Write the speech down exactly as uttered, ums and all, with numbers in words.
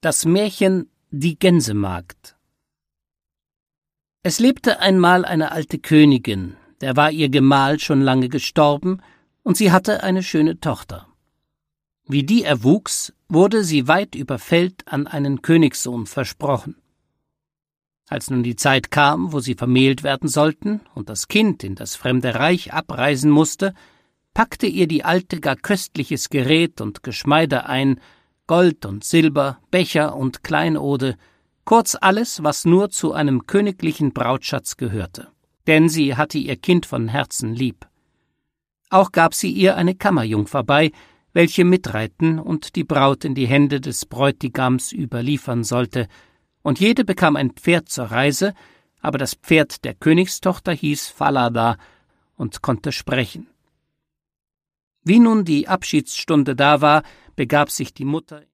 Das Märchen Die Gänsemagd. Es lebte einmal eine alte Königin, der war ihr Gemahl schon lange gestorben, und sie hatte eine schöne Tochter. Wie die erwuchs, wurde sie weit über Feld an einen Königssohn versprochen. Als nun die Zeit kam, wo sie vermählt werden sollten und das Kind in das fremde Reich abreisen musste, packte ihr die Alte gar köstliches Gerät und Geschmeide ein, Gold und Silber, Becher und Kleinode, kurz alles, was nur zu einem königlichen Brautschatz gehörte, denn sie hatte ihr Kind von Herzen lieb. Auch gab sie ihr eine Kammerjungfer bei, welche mitreiten und die Braut in die Hände des Bräutigams überliefern sollte, und jede bekam ein Pferd zur Reise, aber das Pferd der Königstochter hieß Falada und konnte sprechen. Wie nun die Abschiedsstunde da war, begab sich die Mutter